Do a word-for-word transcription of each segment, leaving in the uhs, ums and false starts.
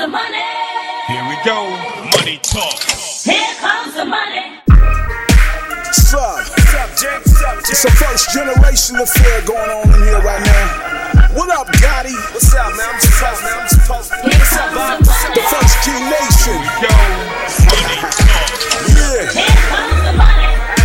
the money. Here we go. Money talk. Here comes the money. What's up? What's up, Jake? What's up, Jake? It's a first generation affair going on in here right now. What up, Gotti? What's up, man? I'm just talking, man. I'm just talking. What's up, Bob? The first G Nation. Here we go. Money talk. Yeah. Here comes the money.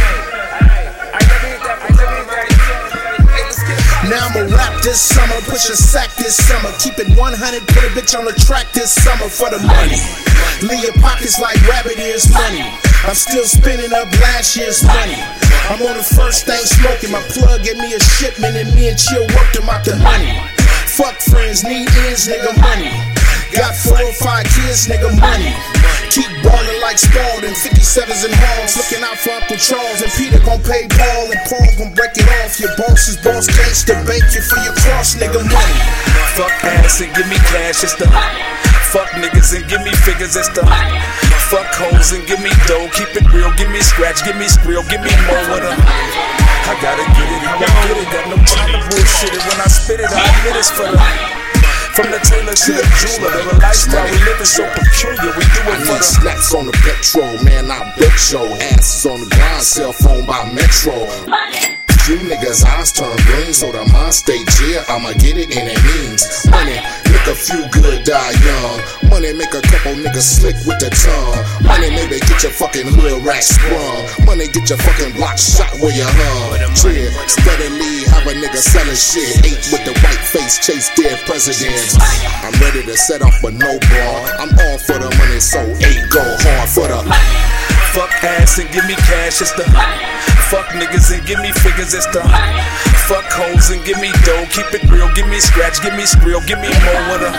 Now I'ma rap this summer, push a sack this summer. Keep it one hundred, put a bitch on the track this summer for the money. Leave your pockets like rabbit ears money. I'm still spinning up last year's money. I'm on the first thing smoking, my plug gave me a shipment and me and Chill worked them out the money. Fuck friends, need ends, nigga, money. Got four or five kids, nigga, money. Keep ballin' like Spalding, fifty-sevens and halls. Looking out for Uncle Charles and Peter gon' pay Paul and Paul gon' break it off. Your boss is boss, gangsta, bank you for your cross, nigga, money. Fuck ass and give me cash, it's the fuck niggas and give me figures, it's the fuck hoes and give me dough. Keep it real, give me scratch, give me scrill, give me more of the I gotta get it how I get it, got no time to bullshit it. When I spit it, I admit it's for the from the tailor to the jeweler, the lifestyle we live is so peculiar. We do it I for need the snacks on the petrol, man, I bet your ass is on the grind, cell phone by Metro. Money. You niggas' eyes turn green, so the mind stay chill. I'ma get it and it means money. Make a few good, die young. Money make a couple niggas slick with the tongue. Money maybe get your fucking hood rack sprung. Money get your fucking block shot where you hung. Tread steadily, have a nigga selling shit. Eight with the white face, chase dead presidents. I'm ready to set off with no bra. I'm all for the money, so eight go hard for the fuck ass and give me cash, it's the fuck niggas and give me figures, it's the fuck hoes and give me dough. Keep it real, give me scratch, give me scrill, give me more of the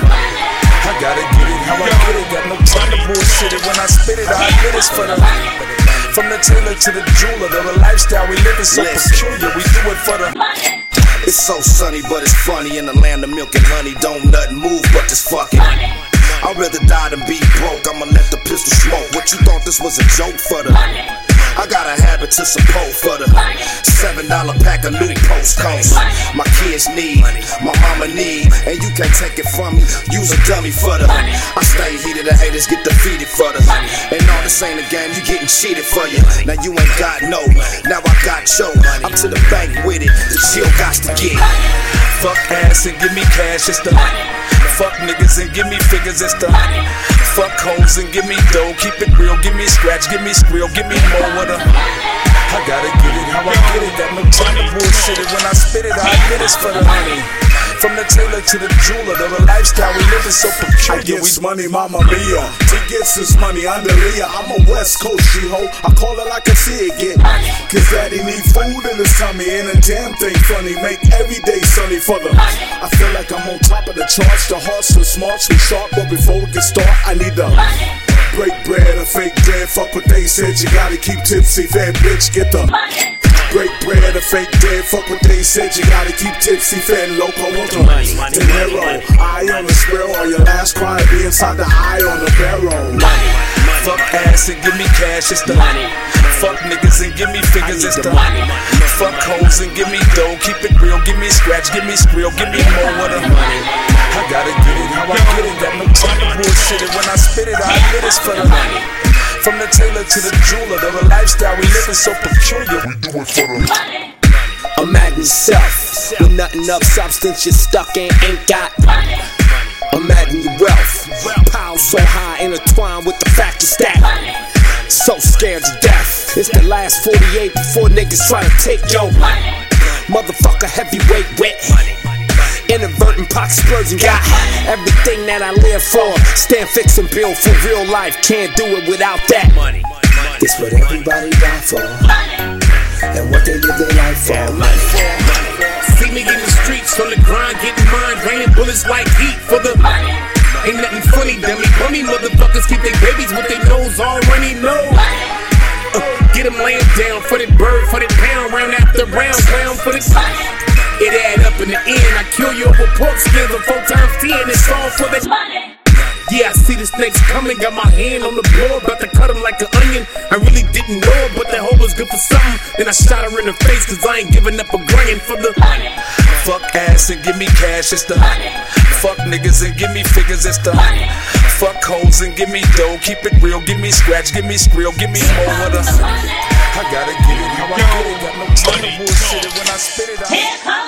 I gotta get it how I get it, got no time to bullshit it. When I spit it, I admit it's for the from the tailor to the jeweler, the lifestyle we live is so peculiar. We do it for the It's so sunny, but it's funny in the land of milk and honey. Don't nothing move but this fucking I'd rather die than be broke. I'ma let the pistol smoke. What you thought this was a joke for the I got a habit to support for the seven dollar pack of new postcodes. My kids need, my mama need, and you can't take it from me. Use a dummy for the I stay heated, the haters get defeated for the and all this ain't a game, you getting cheated for you. Now you ain't got no, now I got yo. I'm to the bank with it, the chill got to get. Fuck ass and give me cash, it's the fuck niggas and give me figures, it's the fuck hoes and give me dough. Keep it real, give me scratch, give me scrill, give me more of the I gotta get it how I get it, got no time to bullshit it. When I spit it, I admit it's for the money. From the tailor to the jeweler, the lifestyle we live is so peculiar. I gets money, mama mia. He gets his money, Andalea. I'm a West Coast G-ho. I call it like I see it get. Cause daddy need food in his tummy. And a damn thing funny. Make every day sunny for them. I feel like I'm on top of the charts. The hearts so smart, so sharp. But before we can start, I need to break bread or fake bread. Fuck what they said. You gotta keep tipsy, fat bitch. Get the break bread or fake dead. Fuck what they said. You gotta keep tipsy, fat loco. Money, money, De Niro, eye on the sparrow, or your last cry be inside the eye on the barrel. Money, fuck ass and give me cash, it's the money. Fuck niggas and give me figures, it's the money. Fuck hoes and give me dough. Keep it real, give me scratch, give me scrill, give me more of the money. I gotta get it how I get it, got no time to bullshit it. When I spit it, I admit it's for the money. From the tailor to the jeweler, the lifestyle we live is so peculiar. We do it for the money. Imagine yourself with nothing of substance, you're stuck and ain't got. Imagine your wealth, piles so high, intertwined with the fact you stack. So scared to death, it's the last forty-eight before niggas try to take your motherfucker heavyweight wet. Inadvertent pocket splurging, got everything that I live for. Stand fix and build for real life, can't do it without that. It's what everybody die for, and what they live their life for. See me in the streets on the grind, getting mine, raining bullets like heat for the ain't nothing funny, dummy. Bummy motherfuckers keep their babies with their nose all runny nose. Uh, get them laying down for that bird, for that pound, round after round, round for this. It add up in the end. I kill you over pork skins or four times ten. It's all for the money. Yeah, I see the snakes coming, got my hand on the blower, about to cut him like an onion. I really didn't know her, but that hoe was good for something. Then I shot her in the face, cause I ain't giving up a grand for the money. Fuck ass and give me cash, it's the Money. Fuck niggas and give me figures, it's the Money. Fuck hoes and give me dough, keep it real, give me scratch, give me scrill, give me more of the Money. I gotta get it how I get it, got no time to bullshit it when I spit it out. Here comes